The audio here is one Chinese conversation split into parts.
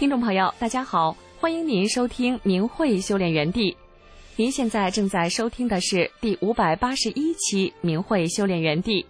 听众朋友大家好，欢迎您收听明慧修炼园地。您现在正在收听的是第581期明慧修炼园地。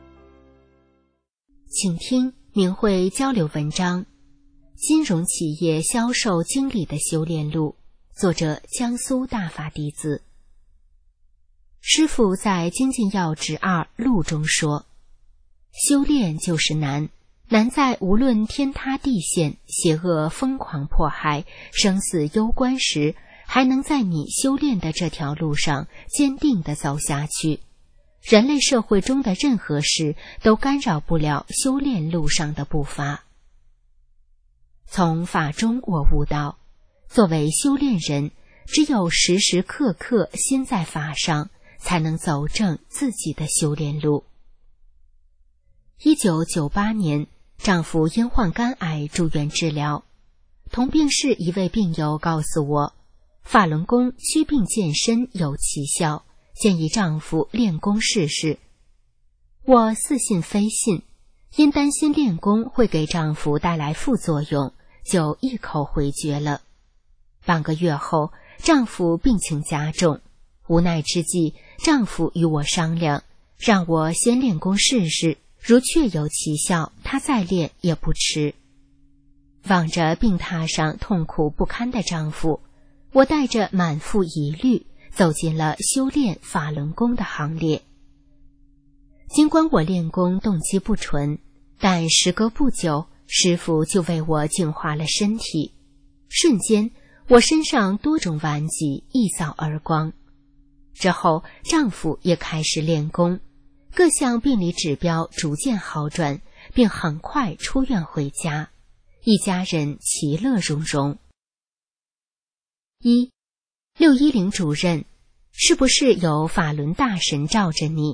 请听明慧交流文章《金融企业销售经理的修炼录》，作者江苏大法弟子。师父在《精进要旨2录》中说，修炼就是难，难在无论天塌地陷、邪恶疯狂迫害、生死攸关时，还能在你修炼的这条路上坚定地走下去。人类社会中的任何事都干扰不了修炼路上的步伐。从法中我悟到，作为修炼人，只有时时刻刻心在法上，才能走正自己的修炼路。1998年，丈夫因患肝癌住院治疗，同病室一位病友告诉我，法轮功祛病健身有奇效，建议丈夫练功试试。我似信非信，因担心练功会给丈夫带来副作用，就一口回绝了。半个月后，丈夫病情加重，无奈之际，丈夫与我商量，让我先练功试试，如确有奇效，他再练也不迟。望着病榻上痛苦不堪的丈夫，我带着满腹疑虑走进了修炼法轮功的行列。尽管我练功动机不纯，但时隔不久，师父就为我净化了身体，瞬间我身上多种顽疾一扫而光。之后丈夫也开始练功，各项病理指标逐渐好转，并很快出院回家，一家人其乐融融。610主任，是不是有法轮大神罩着你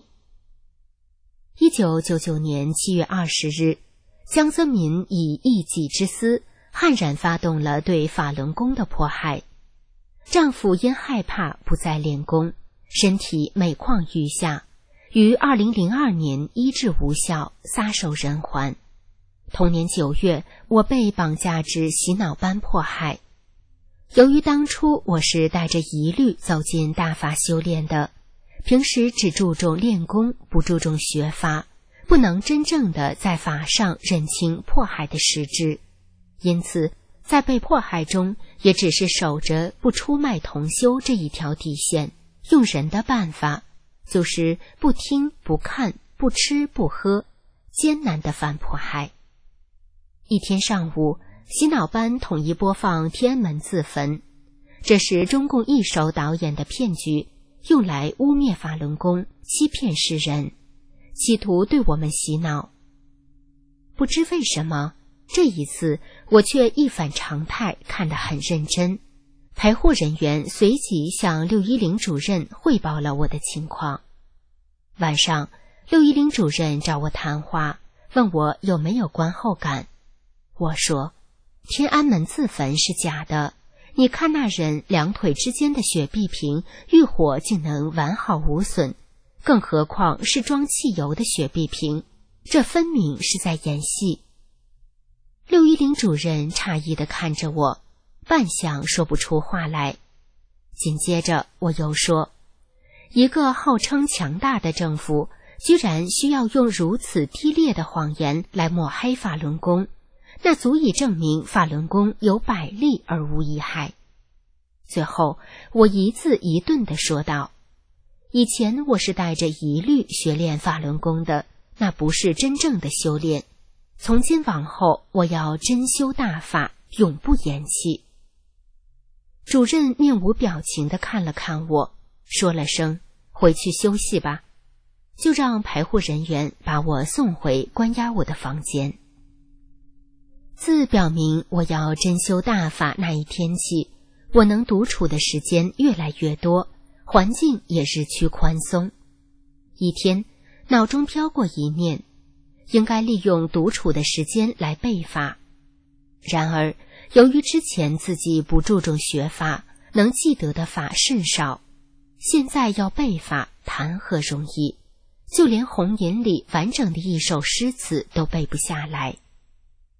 ？1999年7月20日，江泽民以一己之私，悍然发动了对法轮功的迫害。丈夫因害怕不再练功，身体每况愈下，于2002年医治无效，撒手人寰。同年9月，我被绑架至洗脑班迫害。由于当初我是带着疑虑走进大法修炼的，平时只注重练功，不注重学法，不能真正的在法上认清迫害的实质，因此在被迫害中也只是守着不出卖同修这一条底线，用人的办法，就是不听不看不吃不喝，艰难的反迫害。一天上午，洗脑班统一播放天安门自焚，这是中共一手导演的骗局，用来污蔑法轮功，欺骗世人，企图对我们洗脑。不知为什么，这一次我却一反常态，看得很认真。陪护人员随即向610主任汇报了我的情况。晚上，610主任找我谈话，问我有没有观后感。我说，天安门自焚是假的，你看那人两腿之间的血壁瓶遇火竟能完好无损，更何况是装汽油的血壁瓶，这分明是在演戏。610主任诧异地看着我，半晌说不出话来。紧接着我又说，一个号称强大的政府，居然需要用如此低劣的谎言来抹黑法轮功，那足以证明法轮功有百利而无一害。最后我一字一顿地说道，以前我是带着疑虑学练法轮功的，那不是真正的修炼，从今往后我要真修大法，永不言弃。主任面无表情地看了看我，说了声回去休息吧，就让陪护人员把我送回关押我的房间。自表明我要真修大法那一天起，我能独处的时间越来越多，环境也日趋宽松。一天，脑中飘过一念，应该利用独处的时间来背法。然而，由于之前自己不注重学法，能记得的法甚少，现在要背法谈何容易，就连红岩里完整的一首诗词都背不下来。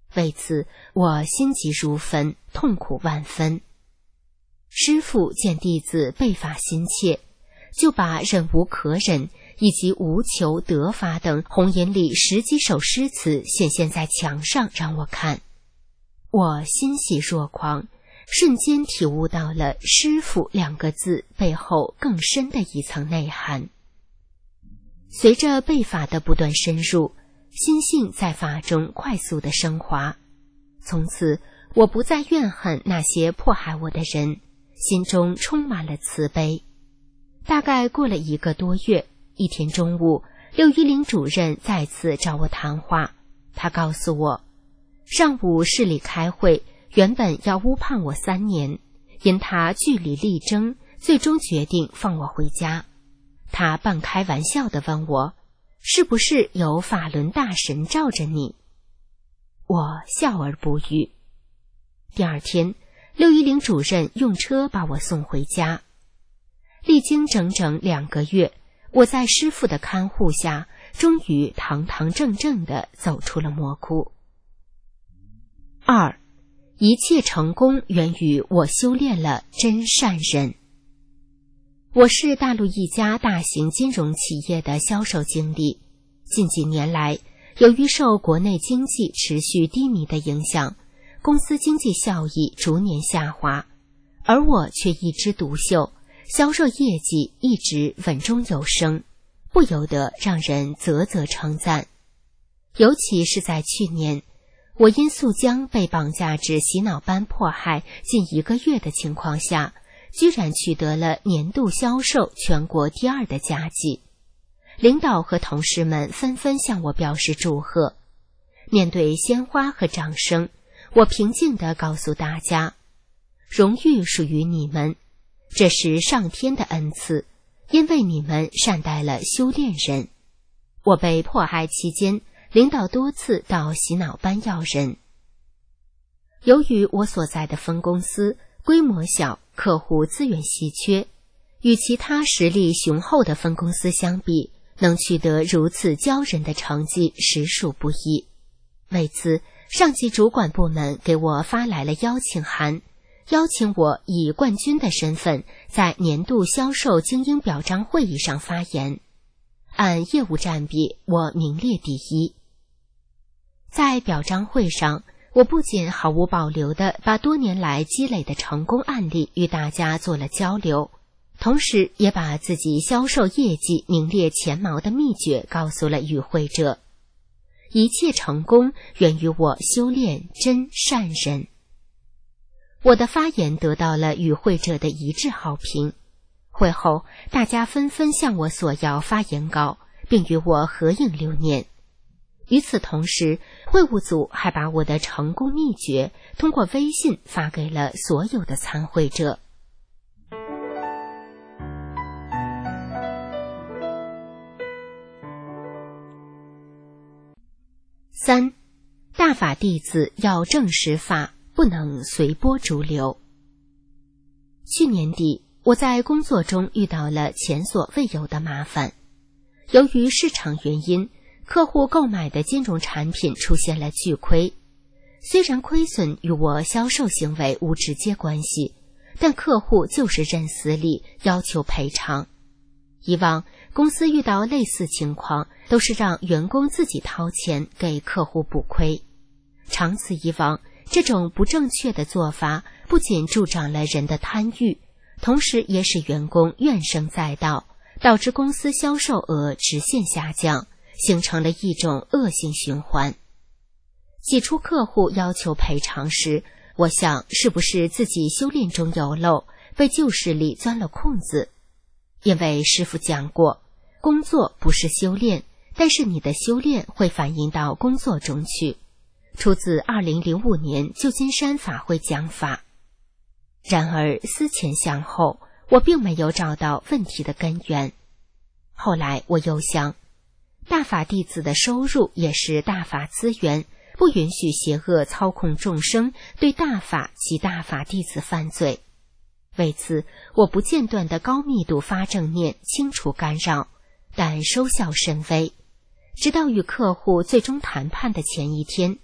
为此我心急如焚，痛苦万分。师父见弟子背法心切，就把忍无可忍以及无求得法等红岩里10几首诗词显现在墙上让我看。我欣喜若狂，瞬间体悟到了师父2个字背后更深的一层内涵。随着背法的不断深入，心性在法中快速的升华。从此我不再怨恨那些迫害我的人，心中充满了慈悲。大概过了1个多月，一天中午，610主任再次找我谈话。他告诉我，上午市里开会，原本要误判我3年，因他据理力争，最终决定放我回家。他半开玩笑地问我，是不是有法轮大神罩着你？我笑而不语。第2天，610主任用车把我送回家。历经整整2个月，我在师父的看护下，终于堂堂正正地走出了魔窟。2. 一切成功源于我修炼了真善忍。我是大陆一家大型金融企业的销售经理。近几年来，由于受国内经济持续低迷的影响，公司经济效益逐年下滑，而我却一枝独秀，销售业绩一直稳中有升，不由得让人啧啧称赞。尤其是在去年，我因宿江被绑架至洗脑班迫害近1个月的情况下，居然取得了年度销售全国第2的佳绩。领导和同事们纷纷向我表示祝贺。面对鲜花和掌声，我平静地告诉大家，荣誉属于你们，这是上天的恩赐，因为你们善待了修炼人。我被迫害期间，领导多次到洗脑班要人。由于我所在的分公司规模小，客户资源稀缺，与其他实力雄厚的分公司相比，能取得如此骄人的成绩实属不易。为此，上级主管部门给我发来了邀请函，邀请我以冠军的身份在年度销售精英表彰会议上发言。按业务占比，我名列第1。在表彰会上，我不仅毫无保留地把多年来积累的成功案例与大家做了交流，同时也把自己销售业绩名列前茅的秘诀告诉了与会者。一切成功源于我修炼真善忍。我的发言得到了与会者的一致好评。会后，大家纷纷向我索要发言稿，并与我合影留念。与此同时，会务组还把我的成功秘诀通过微信发给了所有的参会者。3. 大法弟子要正实法，不能随波逐流。去年底，我在工作中遇到了前所未有的麻烦。由于市场原因，客户购买的金融产品出现了巨亏。虽然亏损与我销售行为无直接关系，但客户就是认死理，要求赔偿。以往公司遇到类似情况，都是让员工自己掏钱给客户补亏。长此以往，这种不正确的做法不仅助长了人的贪欲，同时也使员工怨声载道，导致公司销售额直线下降，形成了一种恶性循环。起初客户要求赔偿时，我想是不是自己修炼中有漏，被旧势力钻了空子。因为师父讲过，工作不是修炼，但是你的修炼会反映到工作中去。出自2005年旧金山法会讲法。然而思前想后，我并没有找到问题的根源。后来我又想，大法弟子的收入也是大法资源，不允许邪恶操控众生，对大法及大法弟子犯罪。为此，我不间断地高密度发正念，清除干扰，但收效甚微。直到与客户最终谈判的前一天，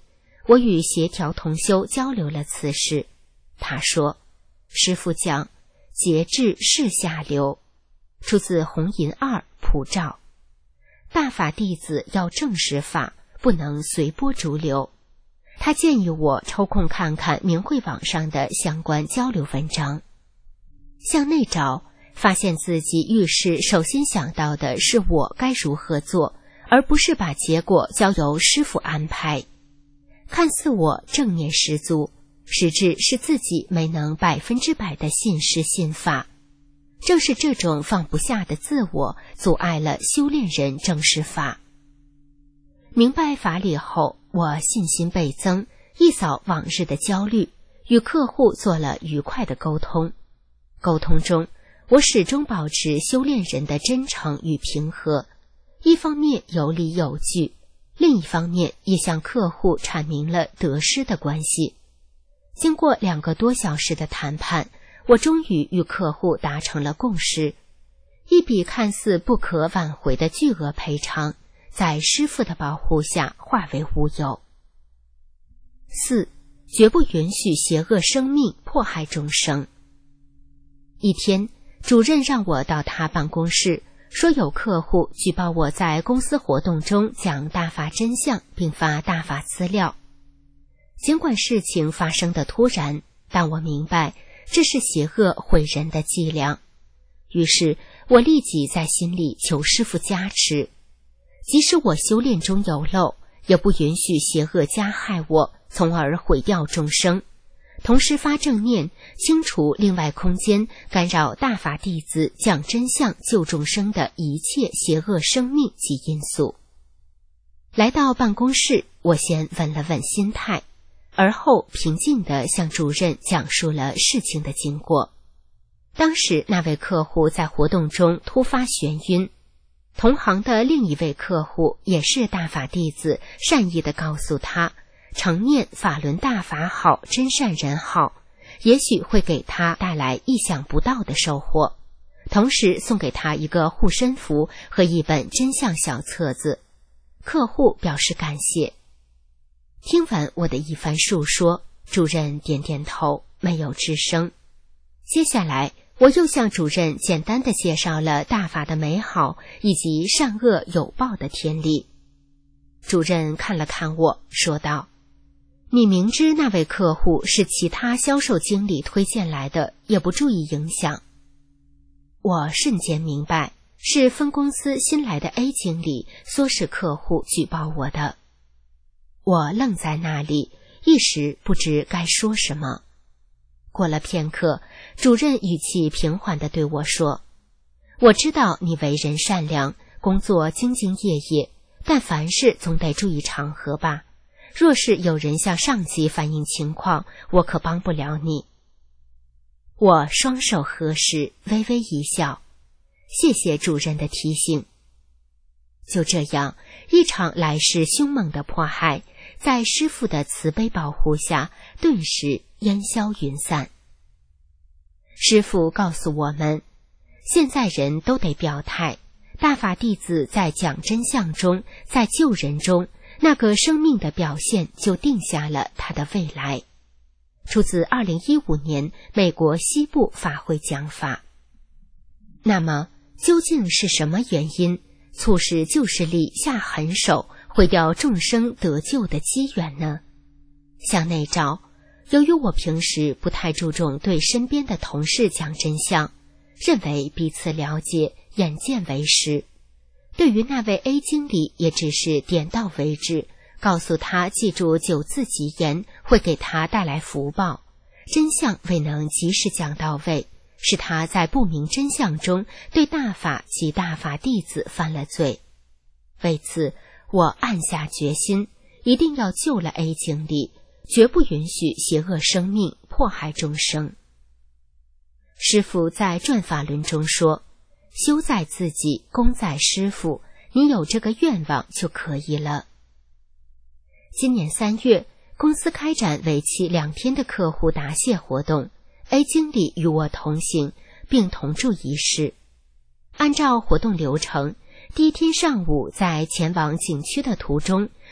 我与协调同修交流了此事，他说：“师父讲，节制是下流。”出自弘淫2普照。大法弟子要正视法，不能随波逐流。他建议我抽空看看明慧网上的相关交流文章，向内找，发现自己遇事首先想到的是我该如何做，而不是把结果交由师父安排。看似我正念十足，实质是自己没能100%的信师信法。正是这种放不下的自我，阻碍了修炼人正视法。明白法理后，我信心倍增，一扫往日的焦虑，与客户做了愉快的沟通。沟通中，我始终保持修炼人的真诚与平和，一方面有理有据，另一方面也向客户阐明了得失的关系。经过2个多小时的谈判，我终于与客户达成了共识，一笔看似不可挽回的巨额赔偿，在师父的保护下化为乌有。4. 绝不允许邪恶生命迫害众生。一天，主任让我到他办公室，说有客户举报我在公司活动中讲大法真相，并发大法资料。尽管事情发生的突然，但我明白这是邪恶毁人的伎俩。于是我立即在心里求师父加持，即使我修炼中有漏，也不允许邪恶加害我，从而毁掉众生。同时发正念，清除另外空间干扰大法弟子讲真相救众生的一切邪恶生命及因素。来到办公室，我先稳了稳心态，而后平静地向主任讲述了事情的经过。当时那位客户在活动中突发眩晕，同行的另一位客户也是大法弟子，善意地告诉他，承念法轮大法好，真善人好，也许会给他带来意想不到的收获，同时送给他一个护身符和一本真相小册子。客户表示感谢。听完我的一番述说，主任点点头，没有吱声。接下来我又向主任简单地介绍了大法的美好以及善恶有报的天理。主任看了看我，说道：“你明知那位客户是其他销售经理推荐来的，也不注意影响。”我瞬间明白，是分公司新来的 A 经理唆使客户举报我的。我愣在那里，一时不知该说什么。过了片刻，主任语气平缓地对我说：“我知道你为人善良，工作兢兢业业，但凡事总得注意场合吧。若是有人向上级反映情况，我可帮不了你。”我双手合十，微微一笑，谢谢主任的提醒。就这样，一场来势凶猛的迫害，在师父的慈悲保护下，顿时烟消云散。师父告诉我们，现在人都得表态，大法弟子在讲真相中，在救人中，那个生命的表现就定下了他的未来。出自2015年美国西部法会讲法。那么究竟是什么原因促使旧势力下狠手，毁掉众生得救的机缘呢？向内找，由于我平时不太注重对身边的同事讲真相，认为彼此了解，眼见为实。对于那位 A 经理也只是点到为止，告诉他记住9字吉言会给他带来福报，真相未能及时讲到位，是他在不明真相中对大法及大法弟子犯了罪。为此，我暗下决心，一定要救了 A 经理，绝不允许邪恶生命迫害众生。师父在转法轮中说，修在自己，功在师父，你有这个愿望就可以了。今年3月，公司开展为期2天的客户答谢活动， A 经理与我同行，并同住一室。按照活动流程，第一天上午在前往景区的途中，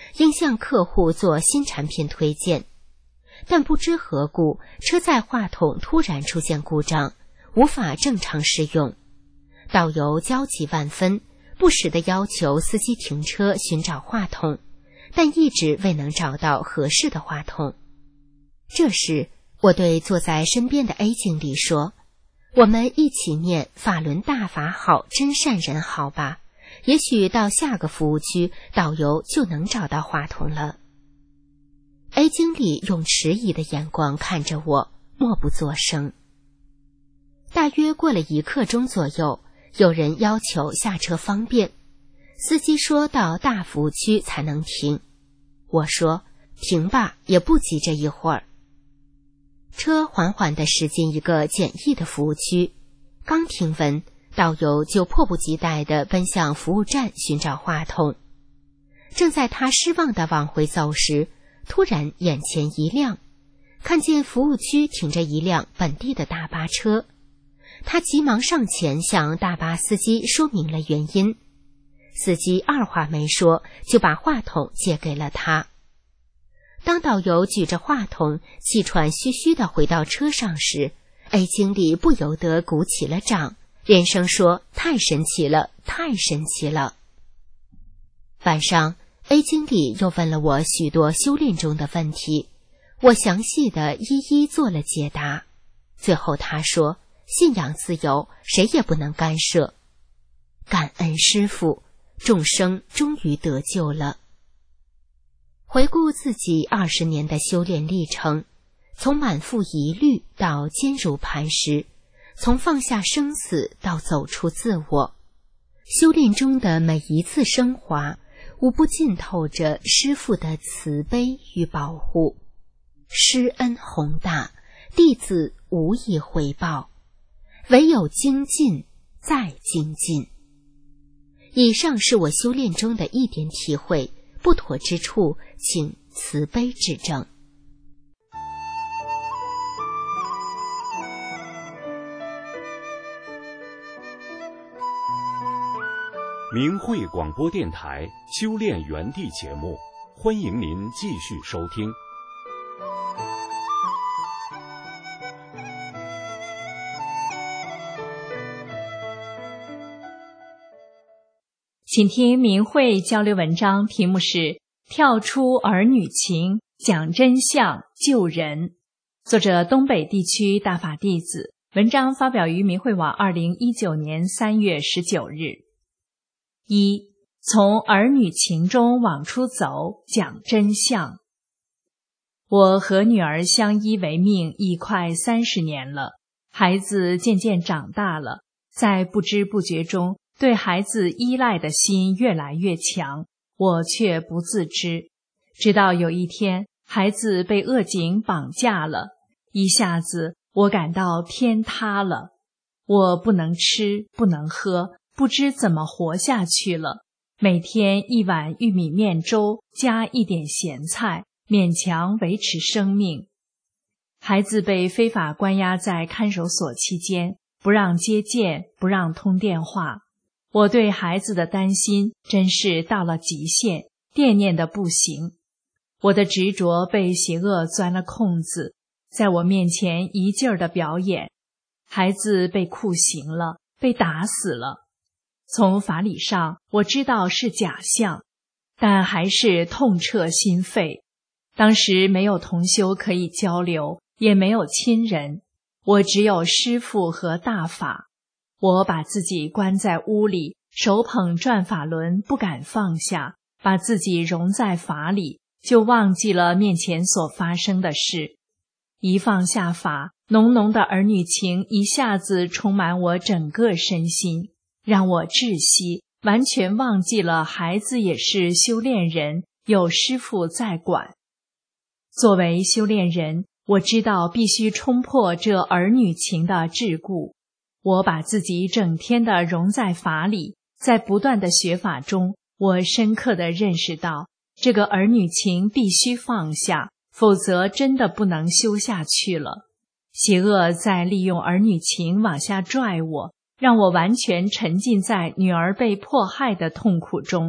应向客户做新产品推荐。但不知何故，车载话筒突然出现故障，无法正常使用。导游焦急万分，不时地要求司机停车寻找话筒，但一直未能找到合适的话筒。这时，我对坐在身边的 A 经理说，我们一起念法轮大法好，真善人好吧，也许到下个服务区，导游就能找到话筒了。A 经理用迟疑的眼光看着我，默不作声。大约过了1刻钟左右，有人要求下车方便，司机说到大服务区才能停。我说，停吧，也不急这一会儿。车缓缓地驶进一个简易的服务区，刚停稳，导游就迫不及待地奔向服务站寻找话筒。正在他失望地往回走时，突然眼前一亮，看见服务区停着一辆本地的大巴车。他急忙上前向大巴司机说明了原因，司机二话没说就把话筒借给了他。当导游举着话筒气喘吁吁地回到车上时， A 经理不由得鼓起了掌，连声说，太神奇了，太神奇了。晚上A 经理又问了我许多修炼中的问题，我详细的一一做了解答。最后他说，信仰自由，谁也不能干涉。感恩师父，众生终于得救了。回顾自己20年的修炼历程，从满腹疑虑到坚如磐石，从放下生死到走出自我，修炼中的每一次升华，无不浸透着师父的慈悲与保护。师恩宏大，弟子无以回报，唯有精进再精进。以上是我修炼中的一点体会，不妥之处请慈悲指正。 明慧广播电台修炼园地节目，欢迎您继续收听。 请听明慧交流文章，题目是跳出儿女情，讲真相，救人。作者东北地区大法弟子，文章发表于明慧网2019年3月19日。1. 从儿女情中往出走，讲真相。我和女儿相依为命已快30年了，孩子渐渐长大了，在不知不觉中，对孩子依赖的心越来越强，我却不自知。直到有一天，孩子被恶警绑架了，一下子我感到天塌了。我不能吃，不能喝，不知怎么活下去了。每天一碗玉米面粥加一点咸菜，勉强维持生命。孩子被非法关押在看守所期间，不让接见，不让通电话。我对孩子的担心真是到了极限，惦念得不行。我的执着被邪恶钻了空子，在我面前一劲儿的表演。孩子被酷刑了，被打死了。从法理上我知道是假象，但还是痛彻心扉。当时没有同修可以交流，也没有亲人，我只有师父和大法。我把自己关在屋里，手捧转法轮，不敢放下，把自己融在法里，就忘记了面前所发生的事。一放下法，浓浓的儿女情一下子充满我整个身心，让我窒息，完全忘记了孩子也是修炼人，有师父在管。作为修炼人，我知道必须冲破这儿女情的桎梏。我把自己整天的融在法里，在不断的学法中，我深刻地认识到，这个儿女情必须放下，否则真的不能修下去了。邪恶在利用儿女情往下拽我，让我完全沉浸在女儿被迫害的痛苦中，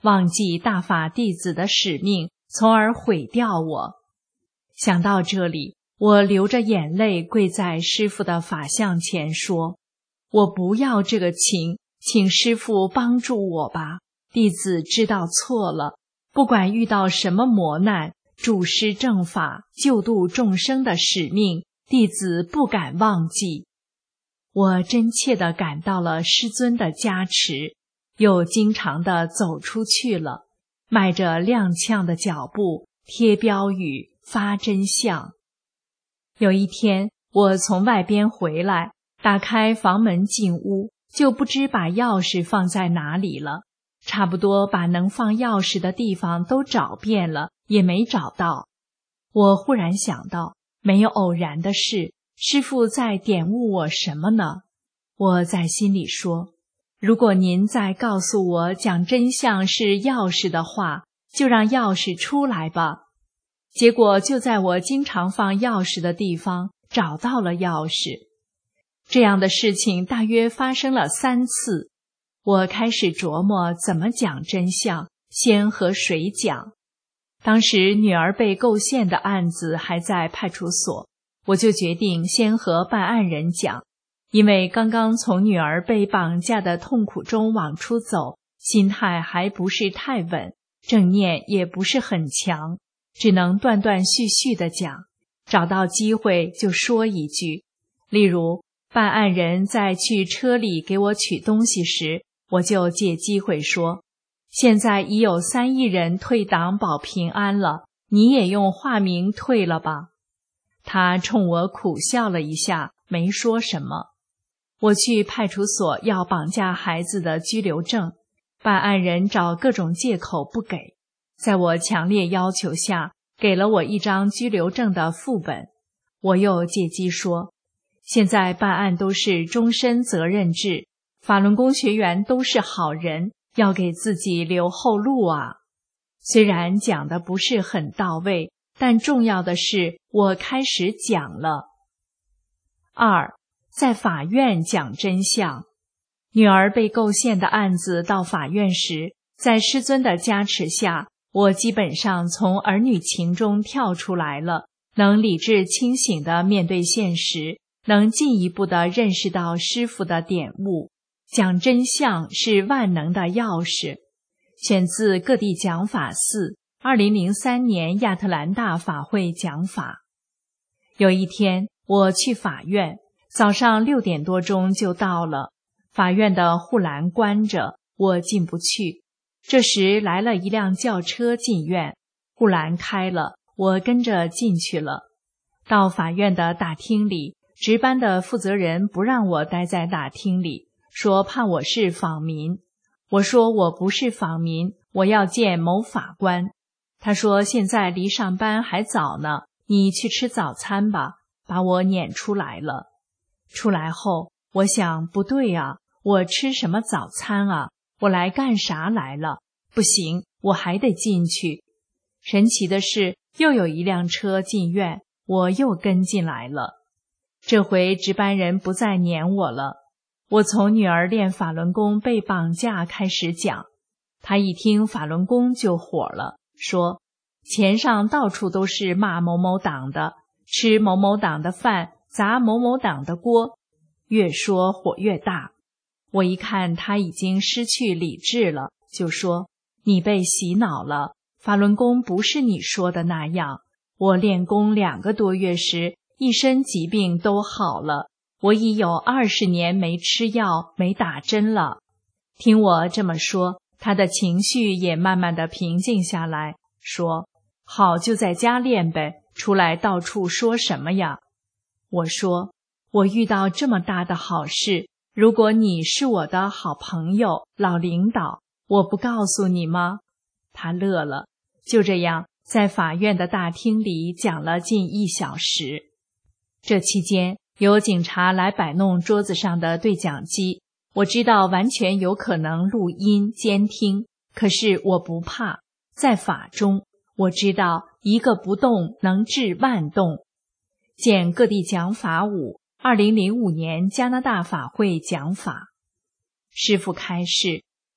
忘记大法弟子的使命，从而毁掉我。想到这里，我流着眼泪跪在师父的法像前说：我不要这个情，请师父帮助我吧，弟子知道错了，不管遇到什么磨难，助师正法，救度众生的使命，弟子不敢忘记。我真切地感到了师尊的加持，又经常地走出去了，迈着踉跄的脚步，贴标语，发真相。有一天，我从外边回来，打开房门进屋，就不知把钥匙放在哪里了，差不多把能放钥匙的地方都找遍了，也没找到。我忽然想到，没有偶然的事，师父在点悟我什么呢？我在心里说，如果您再告诉我讲真相是钥匙的话，就让钥匙出来吧。结果就在我经常放钥匙的地方找到了钥匙。这样的事情大约发生了3次。我开始琢磨怎么讲真相，先和谁讲。当时女儿被构陷的案子还在派出所，我就决定先和办案人讲，因为刚刚从女儿被绑架的痛苦中往出走，心态还不是太稳，正念也不是很强，只能断断续续地讲，找到机会就说一句。例如，办案人在去车里给我取东西时，我就借机会说，现在已有3亿人退党保平安了，你也用化名退了吧。他冲我苦笑了一下，没说什么。我去派出所要绑架孩子的居留证，办案人找各种借口不给，在我强烈要求下，给了我一张居留证的副本。我又借机说，现在办案都是终身责任制，法轮功学员都是好人，要给自己留后路啊。虽然讲的不是很到位，但重要的是我开始讲了。2. 在法院讲真相。女儿被构陷的案子到法院时，在师尊的加持下，我基本上从儿女情中跳出来了，能理智清醒地面对现实，能进一步地认识到师父的点悟。讲真相是万能的钥匙。选自各地讲法4 2003年亚特兰大法会讲法。有一天我去法院，早上6点多钟就到了，法院的护栏关着，我进不去。这时来了一辆轿车进院，护栏开了，我跟着进去了。到法院的大厅里，值班的负责人不让我待在大厅里，说怕我是访民。我说我不是访民，我要见某法官。他说现在离上班还早呢，你去吃早餐吧，把我撵出来了。出来后，我想不对啊，我吃什么早餐啊？我来干啥来了？不行，我还得进去。神奇的是，又有一辆车进院，我又跟进来了。这回值班人不再撵我了。我从女儿练法轮功被绑架开始讲，他一听法轮功就火了，说钱上到处都是骂某某党的，吃某某党的饭，砸某某党的锅，越说火越大。我一看他已经失去理智了，就说你被洗脑了，法轮功不是你说的那样。我练功2个多月时，一身疾病都好了，我已有20年没吃药没打针了。听我这么说，他的情绪也慢慢的平静下来，说好就在家练呗，出来到处说什么呀？我说我遇到这么大的好事，如果你是我的好朋友老领导，我不告诉你吗？他乐了。就这样在法院的大厅里讲了近1小时。这期间有警察来摆弄桌子上的对讲机，我知道完全有可能录音监听，可是我不怕。在法中，我知道一个不动能治万动。见各地讲法5 2005年加拿大法会讲法。师父开示，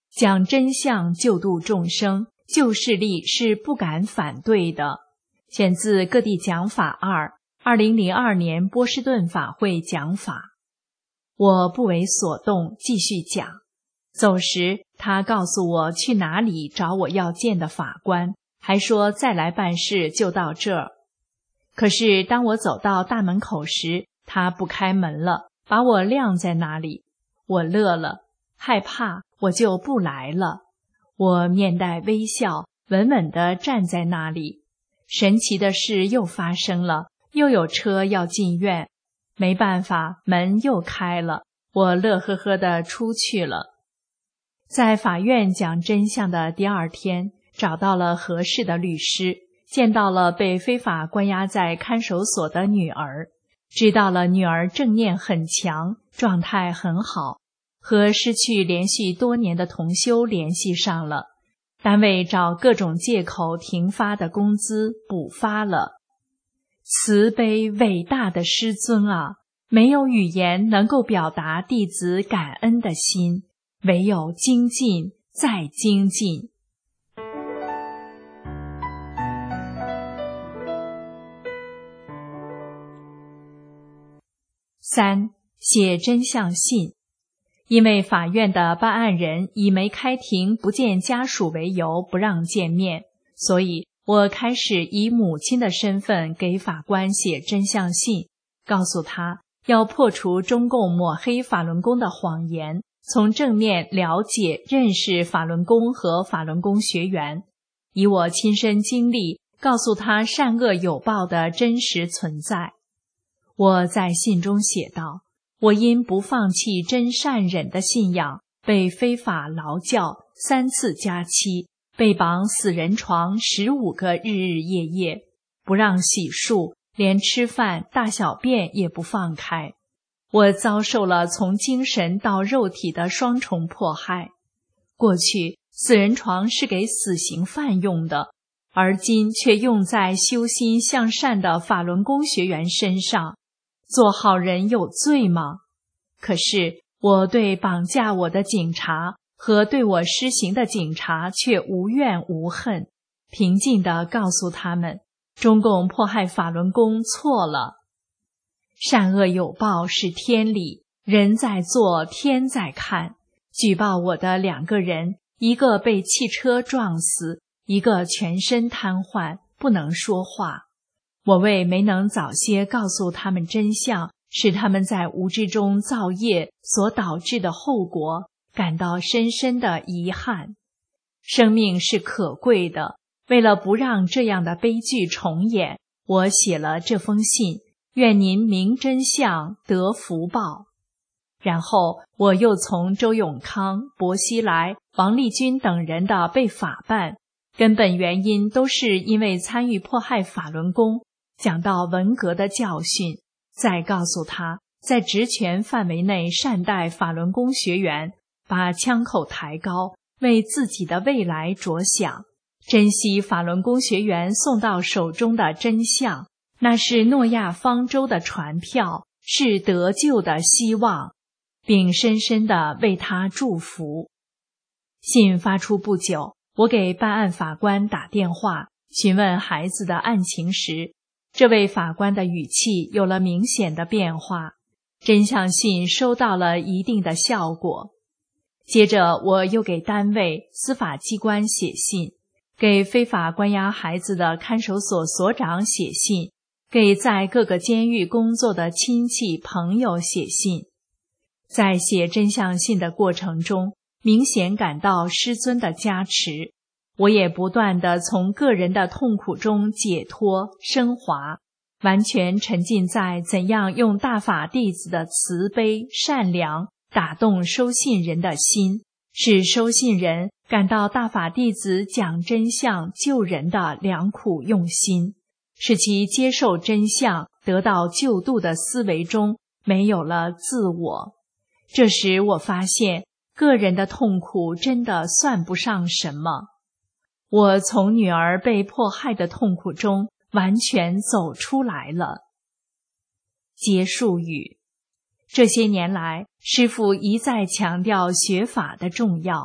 讲真相救度众生，旧势力是不敢反对的。选自各地讲法2 2002年波士顿法会讲法。我不为所动，继续讲。走时，他告诉我去哪里找我要见的法官，还说再来办事就到这儿。可是当我走到大门口时，他不开门了，把我晾在那里。我乐了，害怕，我就不来了。我面带微笑，稳稳地站在那里。神奇的事又发生了，又有车要进院。没办法，门又开了，我乐呵呵地出去了。在法院讲真相的第2天，找到了合适的律师，见到了被非法关押在看守所的女儿，知道了女儿正念很强，状态很好，和失去连续多年的同修联系上了，单位找各种借口停发的工资补发了。慈悲伟大的师尊啊，没有语言能够表达弟子感恩的心，唯有精进再精进。3. 写真相信。因为法院的办案人以没开庭不见家属为由不让见面，所以我开始以母亲的身份给法官写真相信，告诉他要破除中共抹黑法轮功的谎言，从正面了解认识法轮功和法轮功学员，以我亲身经历告诉他善恶有报的真实存在。我在信中写道，我因不放弃真善忍的信仰，被非法劳教3次加期，被绑死人床15个日日夜夜，不让洗漱，连吃饭大小便也不放开。我遭受了从精神到肉体的双重迫害。过去死人床是给死刑犯用的，而今却用在修心向善的法轮功学员身上。做好人有罪吗？可是我对绑架我的警察和对我施行的警察却无怨无恨，平静地告诉他们，中共迫害法轮功错了。善恶有报是天理，人在做，天在看。举报我的2个人，一个被汽车撞死，一个全身瘫痪，不能说话。我为没能早些告诉他们真相，使他们在无知中造业所导致的后果，感到深深的遗憾。生命是可贵的，为了不让这样的悲剧重演，我写了这封信，愿您明真相，得福报。然后我又从周永康、薄熙来、王立军等人的被法办，根本原因都是因为参与迫害法轮功，讲到文革的教训，再告诉他在职权范围内善待法轮功学员，把枪口抬高，为自己的未来着想，珍惜法轮功学员送到手中的真相，那是诺亚方舟的船票，是得救的希望，并深深地为他祝福。信发出不久，我给办案法官打电话，询问孩子的案情时，这位法官的语气有了明显的变化，真相信收到了一定的效果。接着我又给单位、司法机关写信，给非法关押孩子的看守所所长写信，给在各个监狱工作的亲戚朋友写信。在写真相信的过程中，明显感到师尊的加持，我也不断地从个人的痛苦中解脱升华，完全沉浸在怎样用大法弟子的慈悲善良打动收信人的心，使收信人感到大法弟子讲真相救人的良苦用心，使其接受真相得到救度的思维中没有了自我。这时我发现个人的痛苦真的算不上什么，我从女儿被迫害的痛苦中完全走出来了。结束语。这些年来，师父一再强调学法的重要，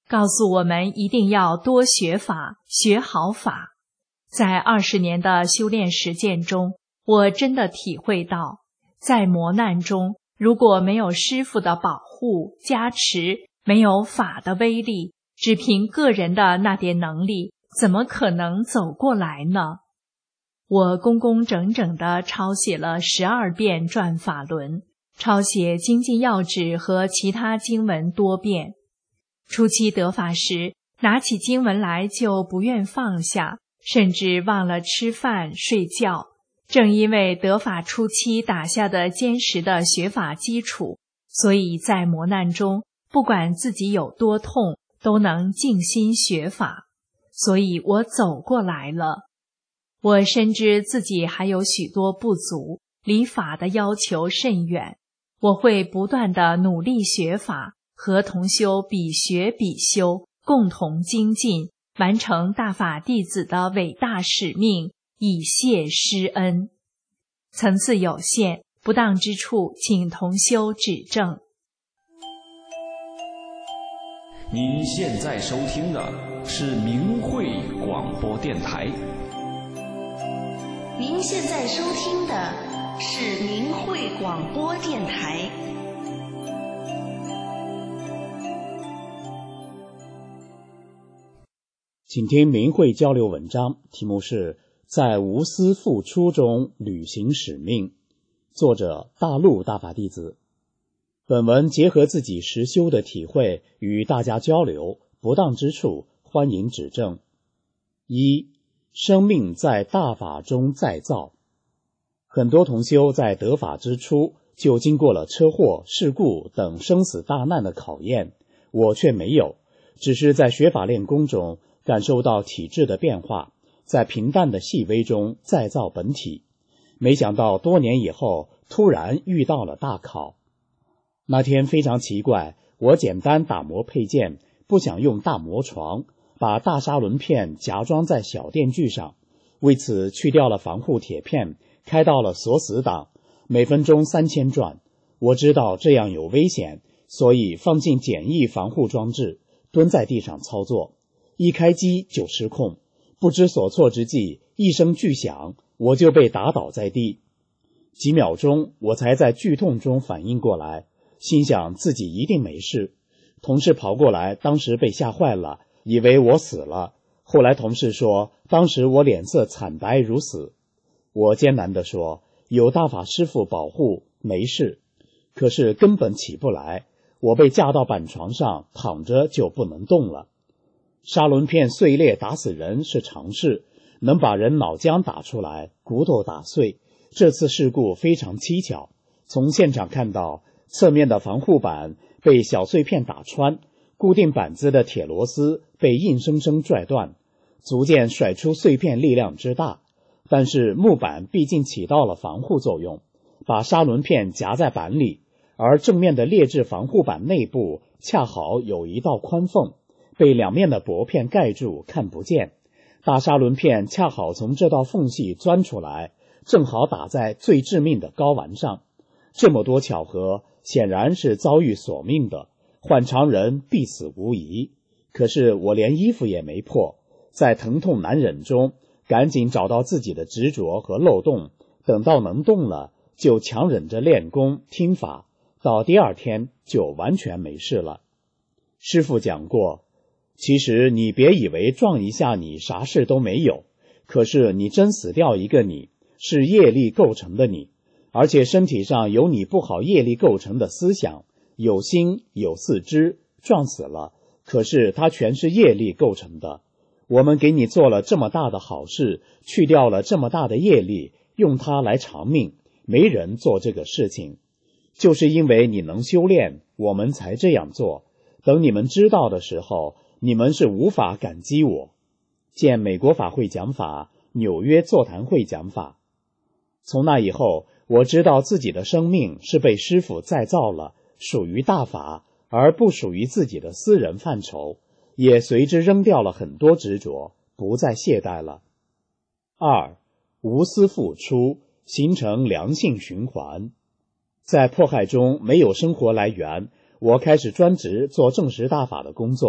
告诉我们一定要多学法，学好法。在20年的修炼实践中，我真的体会到，在磨难中，如果没有师父的保护加持，没有法的威力，只凭个人的那点能力，怎么可能走过来呢？我工工整整地抄写了12遍转法轮，抄写精进要旨和其他经文多遍。初期得法时，拿起经文来就不愿放下，甚至忘了吃饭睡觉。正因为得法初期打下的坚实的学法基础，所以在磨难中，不管自己有多痛，都能静心学法。所以我走过来了。我深知自己还有许多不足，离法的要求甚远。我会不断地努力学法，和同修比学比修，共同精进，完成大法弟子的伟大使命，以谢师恩。层次有限，不当之处，请同修指正。 您现在收听的是明慧广播电台。 您现在收听的是明慧广播电台。 请听明慧交流文章，题目是在无私付出中履行使命，作者大陆大法弟子。本文结合自己实修的体会与大家交流，不当之处欢迎指正。1. 生命在大法中再造。很多同修在得法之初就经过了车祸、事故等生死大难的考验，我却没有，只是在学法练功中感受到体质的变化，在平淡的细微中再造本体。没想到多年以后，突然遇到了大考。那天非常奇怪，我简单打磨配件，不想用大磨床，把大砂轮片夹装在小电锯上，为此去掉了防护铁片，开到了锁死档，每分钟3000转。我知道这样有危险，所以放进简易防护装置，蹲在地上操作。一开机就失控，不知所措之际，一声巨响，我就被打倒在地。几秒钟，我才在剧痛中反应过来，心想自己一定没事。同事跑过来，当时被吓坏了，以为我死了。后来同事说，当时我脸色惨白如死。我艰难地说，有大法师父保护，没事。可是根本起不来，我被架到板床上，躺着就不能动了。砂轮片碎裂打死人是常事，能把人脑浆打出来，骨头打碎。这次事故非常蹊跷，从现场看到侧面的防护板被小碎片打穿，固定板子的铁螺丝被硬生生拽断，足见甩出碎片力量之大。但是木板毕竟起到了防护作用，把砂轮片夹在板里，而正面的劣质防护板内部恰好有一道宽缝，被两面的薄片盖住，看不见。大砂轮片恰好从这道缝隙钻出来，正好打在最致命的睾丸上。这么多巧合，显然是遭遇索命的，换常人必死无疑。可是我连衣服也没破，在疼痛难忍中，赶紧找到自己的执着和漏洞，等到能动了，就强忍着练功听法，到第二天就完全没事了。师父讲过，其实你别以为撞一下你啥事都没有，可是你真死掉一个你，是业力构成的你，而且身体上有你不好业力构成的思想，有心有四肢，撞死了，可是它全是业力构成的。我们给你做了这么大的好事，去掉了这么大的业力，用它来偿命，没人做这个事情。就是因为你能修炼，我们才这样做。等你们知道的时候，你们是无法感激我。见美国法会讲法，纽约座谈会讲法。从那以后，我知道自己的生命是被师父再造了，属于大法，而不属于自己的私人范畴，也随之扔掉了很多执着，不再懈怠了。2. 无私付出，形成良性循环。在迫害中没有生活来源，我开始专职做正实大法的工作，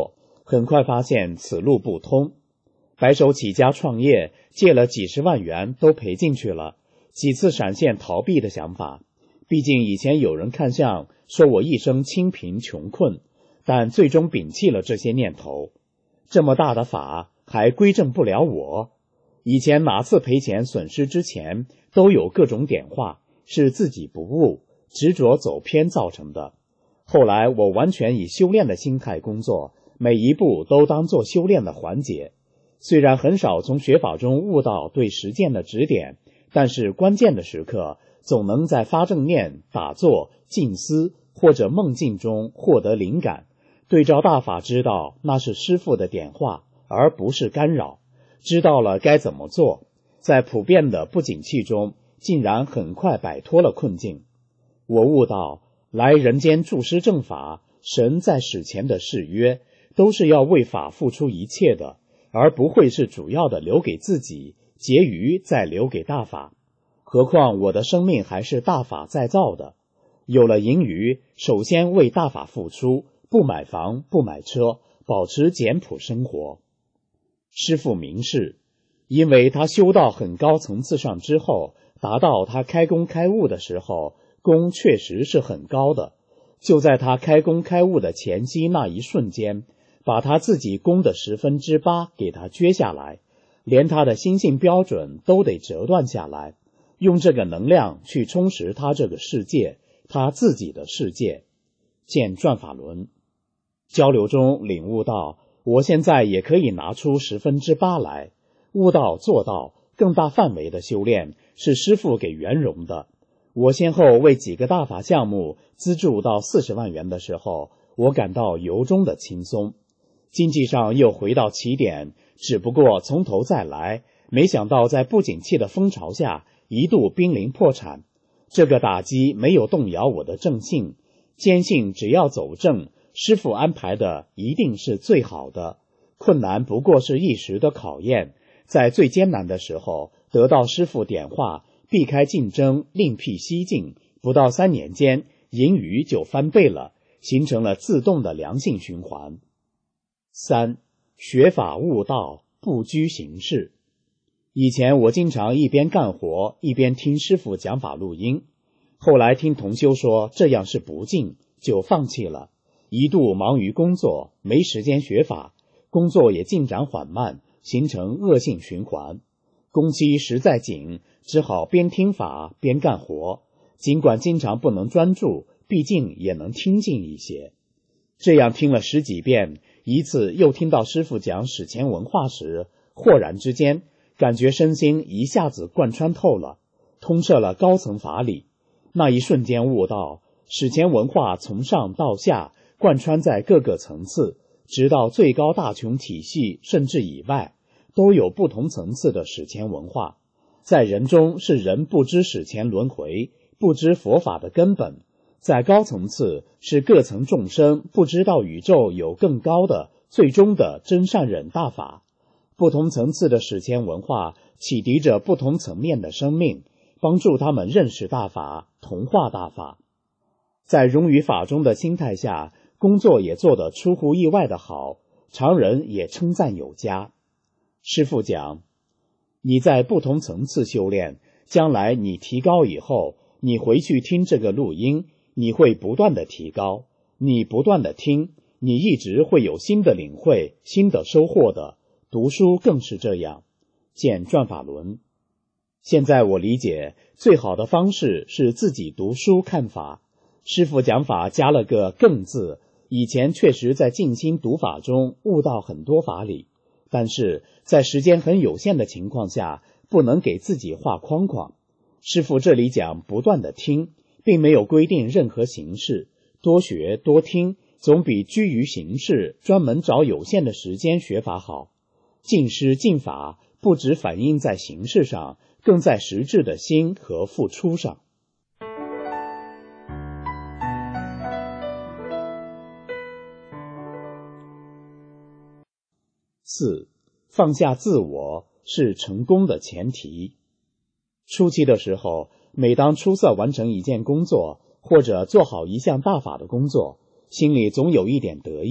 很快发现此路不通。白手起家创业，借了几十万元都赔进去了，几次闪现逃避的想法。毕竟以前有人看相说我一生清贫穷困，但最终摒弃了这些念头。这么大的法还归正不了我。以前哪次赔钱损失之前都有各种点化，是自己不悟，执着走偏造成的。后来我完全以修炼的心态工作，每一步都当作修炼的环节。虽然很少从学法中悟到对实践的指点，但是关键的时刻总能在发正念、打坐、静思或者梦境中获得灵感，对照大法知道那是师父的点化，而不是干扰。知道了该怎么做，在普遍的不景气中竟然很快摆脱了困境。我悟到来人间助师正法，神在史前的誓约都是要为法付出一切的，而不会是主要的留给自己，结余再留给大法。何况我的生命还是大法再造的，有了盈余，首先为大法付出，不买房不买车，保持简朴生活。师父明示，因为他修到很高层次上之后，达到他开工开悟的时候，功确实是很高的。就在他开工开悟的前夕那一瞬间，把他自己功的8%给他撅下来，连他的心性标准都得折断下来，用这个能量去充实他这个世界，他自己的世界。见转法轮。交流中领悟到，我现在也可以拿出8%来。悟道做到更大范围的修炼是师父给圆融的。我先后为几个大法项目资助到40万元的时候，我感到由衷的轻松。经济上又回到起点，只不过从头再来，没想到在不景气的风潮下一度濒临破产。这个打击没有动摇我的正信，坚信只要走正，师父安排的一定是最好的。困难不过是一时的考验，在最艰难的时候得到师父点化，避开竞争，另辟蹊径，不到3年间盈余就翻倍了，形成了自动的良性循环。3. 学法悟道，不拘形式。以前我经常一边干活一边听师父讲法录音，后来听同修说这样是不敬，就放弃了。一度忙于工作，没时间学法，工作也进展缓慢，形成恶性循环。工期实在紧，只好边听法边干活，尽管经常不能专注，毕竟也能听进一些。这样听了10几遍，一次又听到师父讲史前文化时，豁然之间感觉身心一下子贯穿透了，通彻了高层法理。那一瞬间悟到，史前文化从上到下贯穿在各个层次，直到最高大琼体系甚至以外，都有不同层次的史前文化。在人中是人不知史前轮回，不知佛法的根本；在高层次是各层众生不知道宇宙有更高的最终的真善忍大法。不同层次的史前文化启迪着不同层面的生命，帮助他们认识大法，同化大法。在融于法中的心态下，工作也做得出乎意外的好，常人也称赞有加。师父讲，你在不同层次修炼，将来你提高以后，你回去听这个录音，你会不断的提高，你不断的听，你一直会有新的领会，新的收获的。读书更是这样。见转法轮。现在我理解，最好的方式是自己读书看法。师父讲法加了个更字，以前确实在静心读法中悟到很多法理，但是在时间很有限的情况下，不能给自己画框框。师父这里讲不断的听，并没有规定任何形式，多学多听，总比拘于形式专门找有限的时间学法好。进师进法不只反映在形式上，更在实质的心和付出上。4. 放下自我是成功的前提。初期的时候，每当出色完成一件工作，或者做好一项大法的工作，心里总有一点得意，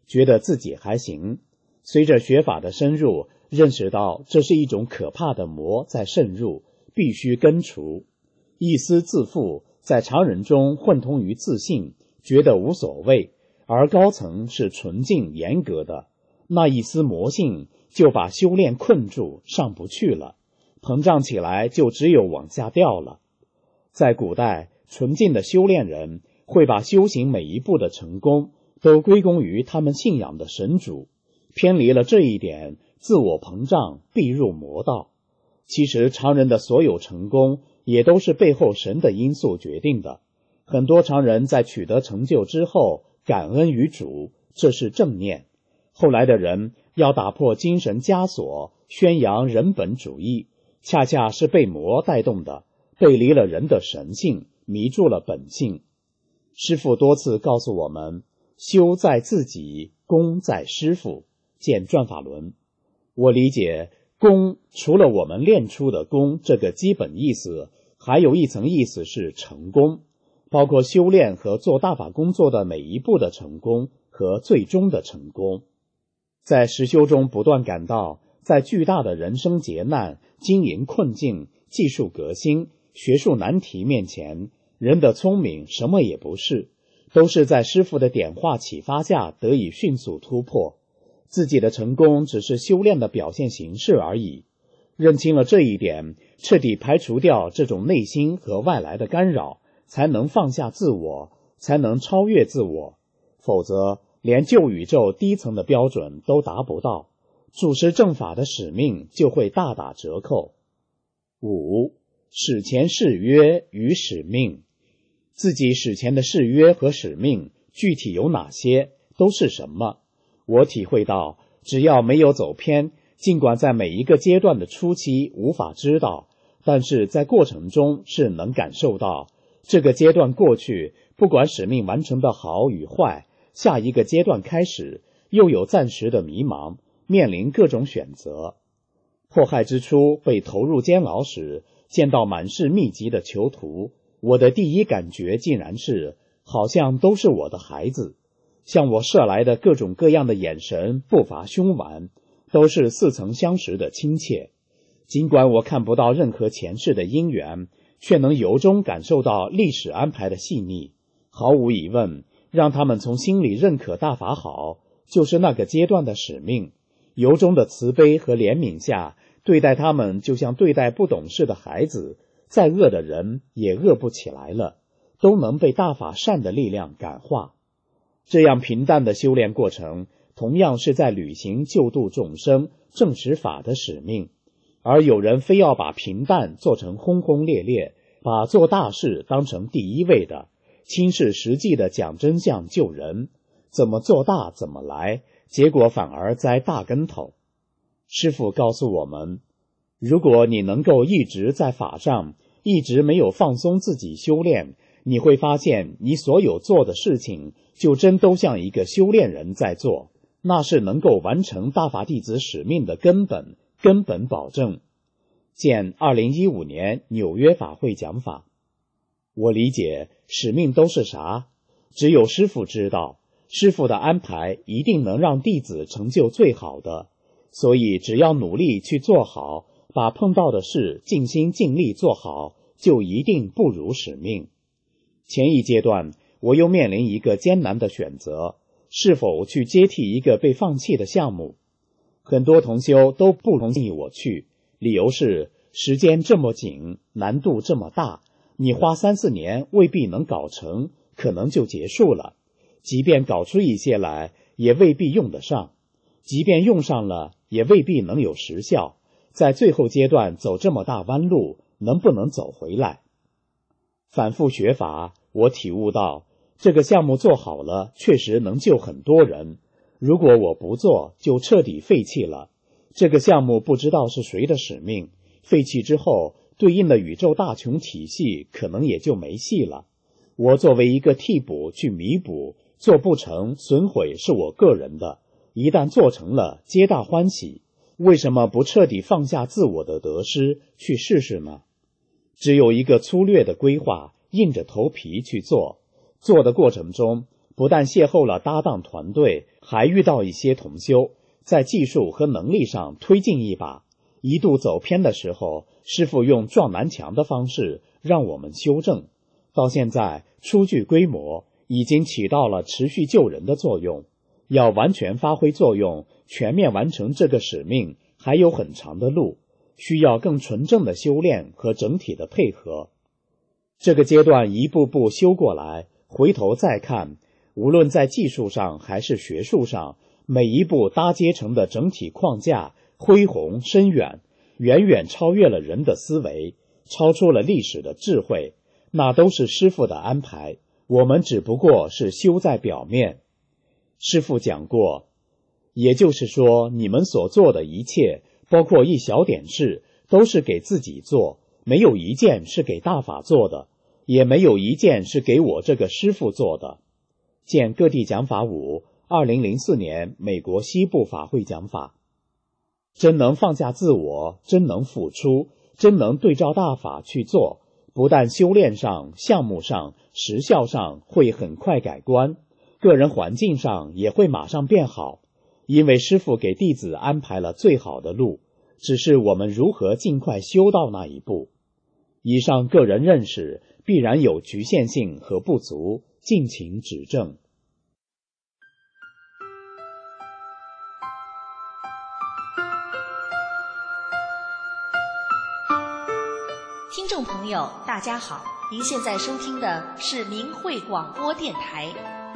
觉得自己还行。随着学法的深入，认识到这是一种可怕的魔在渗入，必须根除。一私自负在常人中混同于自信，觉得无所谓，而高层是纯净严格的，那一丝魔性就把修炼困住，上不去了，膨胀起来就只有往下掉了。在古代，纯净的修炼人会把修行每一步的成功都归功于他们信仰的神主，偏离了这一点，自我膨胀，必入魔道。其实常人的所有成功也都是背后神的因素决定的。很多常人在取得成就之后感恩于主，这是正念。后来的人要打破精神枷锁，宣扬人本主义，恰恰是被魔带动的，背离了人的神性，迷住了本性。师父多次告诉我们，修在自己，功在师父，见转法轮。我理解功除了我们练出的功这个基本意思，还有一层意思是成功，包括修炼和做大法工作的每一步的成功和最终的成功。在实修中不断感到，在巨大的人生劫难、经营困境、技术革新、学术难题面前，人的聪明什么也不是，都是在师父的点化启发下得以迅速突破。自己的成功只是修炼的表现形式而已。认清了这一点，彻底排除掉这种内心和外来的干扰，才能放下自我，才能超越自我。否则连旧宇宙低层的标准都达不到，主持正法的使命就会大打折扣。5. 史前誓约与使命。自己史前的誓约和使命具体有哪些，都是什么？我体会到，只要没有走偏，尽管在每一个阶段的初期无法知道，但是在过程中是能感受到，这个阶段过去，不管使命完成的好与坏，下一个阶段开始，又有暂时的迷茫，面临各种选择。迫害之初被投入监牢时，见到满是秘籍的囚徒，我的第一感觉竟然是，好像都是我的孩子。向我射来的各种各样的眼神不乏凶顽，都是似曾相识的亲切。尽管我看不到任何前世的因缘，却能由衷感受到历史安排的细腻。毫无疑问，让他们从心里认可大法好，就是那个阶段的使命。由衷的慈悲和怜悯下，对待他们就像对待不懂事的孩子，再恶的人也恶不起来了，都能被大法善的力量感化。这样平淡的修炼过程，同样是在履行救度众生、证实法的使命。而有人非要把平淡做成轰轰烈烈，把做大事当成第一位的，轻视实际的讲真相救人，怎么做大怎么来，结果反而栽大跟头。师父告诉我们，如果你能够一直在法上，一直没有放松自己修炼，你会发现你所有做的事情就真都像一个修炼人在做，那是能够完成大法弟子使命的根本保证。见2015年纽约法会讲法。我理解使命都是啥，只有师父知道，师父的安排一定能让弟子成就最好的，所以只要努力去做好，把碰到的事尽心尽力做好，就一定不辱使命。前一阶段，我又面临一个艰难的选择，是否去接替一个被放弃的项目。很多同修都不同意我去，理由是时间这么紧，难度这么大，你花3-4年未必能搞成，可能就结束了。即便搞出一些来，也未必用得上，即便用上了，也未必能有实效。在最后阶段走这么大弯路，能不能走回来？反复学法，我体悟到，这个项目做好了，确实能救很多人。如果我不做，就彻底废弃了。这个项目不知道是谁的使命，废弃之后，对应的宇宙大穷体系可能也就没戏了。我作为一个替补去弥补，做不成，损毁是我个人的，一旦做成了，皆大欢喜。为什么不彻底放下自我的得失，去试试呢？只有一个粗略的规划，硬着头皮去做。做的过程中，不但邂逅了搭档团队， 还遇到一些同修在技术和能力上推进一把，一度走偏的时候，师父用撞南墙的方式让我们修正，到现在初具规模，已经起到了持续救人的作用。要完全发挥作用，全面完成这个使命，还有很长的路，需要更纯正的修炼和整体的配合。这个阶段一步步修过来，回头再看，无论在技术上还是学术上，每一步搭接成的整体框架恢宏深远，远远超越了人的思维，超出了历史的智慧，那都是师父的安排，我们只不过是修在表面。师父讲过，也就是说，你们所做的一切，包括一小点事，都是给自己做，没有一件是给大法做的，也没有一件是给我这个师父做的。见各地讲法5 2004年美国西部法会讲法。真能放下自我，真能付出，真能对照大法去做，不但修炼上、项目上、实效上会很快改观，个人环境上也会马上变好，因为师父给弟子安排了最好的路，只是我们如何尽快修到那一步。以上个人认识必然有局限性和不足，敬请指正。 听众朋友大家好，您现在收听的是明慧广播电台。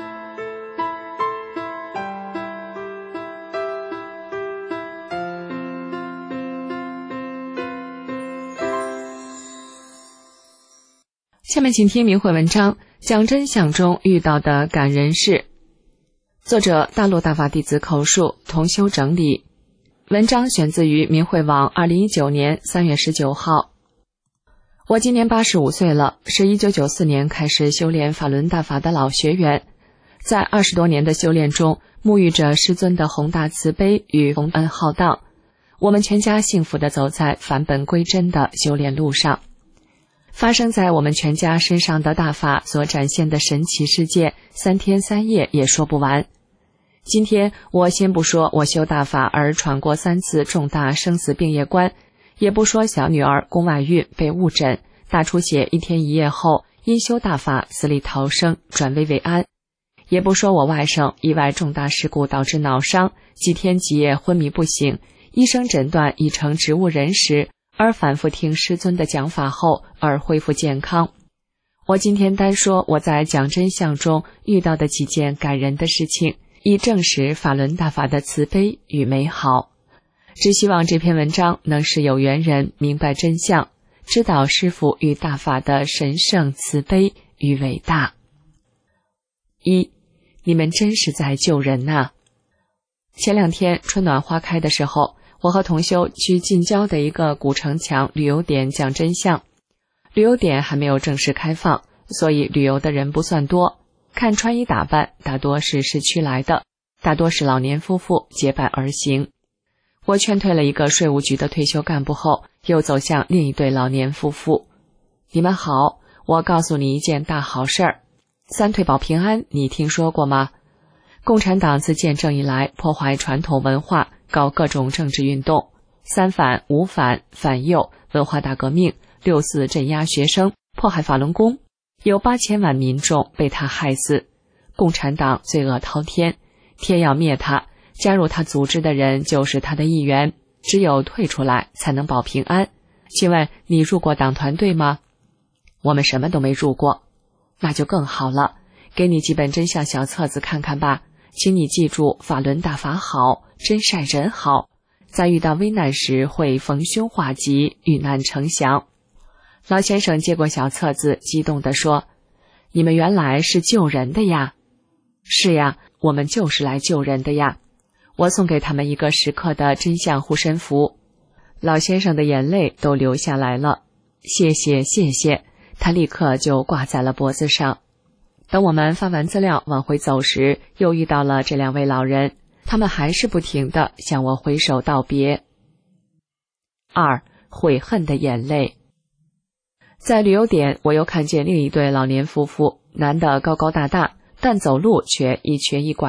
下面请听明慧文章，讲真相中遇到的感人事。作者大陆大法弟子口述，同修整理。文章选自于明慧网2019年3月19号。我今年85岁了，是1994年开始修炼法轮大法的老学员，在20多年的修炼中，沐浴着师尊的宏大慈悲与宏恩浩荡，我们全家幸福地走在返本归真的修炼路上。发生在我们全家身上的大法所展现的神奇世界，3天3夜也说不完。今天我先不说我修大法而闯过3次重大生死病业关，也不说小女儿宫外孕被误诊，大出血1天1夜后因修大法死里逃生，转危为安，也不说我外甥意外重大事故导致脑伤，几天几夜昏迷不醒，医生诊断已成植物人时，而反复听师尊的讲法后而恢复健康。我今天单说我在讲真相中遇到的几件感人的事情，以证实法轮大法的慈悲与美好。只希望这篇文章能使有缘人明白真相，知道师父与大法的神圣慈悲与伟大。1. 你们真是在救人啊！前2天春暖花开的时候，我和同修去近郊的一个古城墙旅游点讲真相。旅游点还没有正式开放，所以旅游的人不算多，看穿衣打扮大多是市区来的，大多是老年夫妇结伴而行。我劝退了一个税务局的退休干部后，又走向另一对老年夫妇。你们好，我告诉你一件大好事儿，3退保平安你听说过吗？共产党自建政以来，破坏传统文化，搞各种政治运动，3反、5反、反右、文化大革命、6四镇压学生，迫害法轮功，有8000万民众被他害死。共产党罪恶滔天，天要灭他，加入他组织的人就是他的一员，只有退出来才能保平安。请问你入过党团队吗？我们什么都没入过。那就更好了，给你几本真相小册子看看吧，请你记住，法轮大法好，真善人好，在遇到危难时会逢凶化吉，遇难成祥。老先生接过小册子，激动地说，你们原来是救人的呀？是呀，我们就是来救人的呀。我送给他们一个10克的真相护身符。老先生的眼泪都流下来了，谢谢谢谢，他立刻就挂在了脖子上。等我们发完资料往回走时，又遇到了这2位老人，他们还是不停地向我挥手道别。2. 悔恨的眼泪。在旅游点，我又看见另一对老年夫妇，男的高高大大，但走路却一瘸一拐的，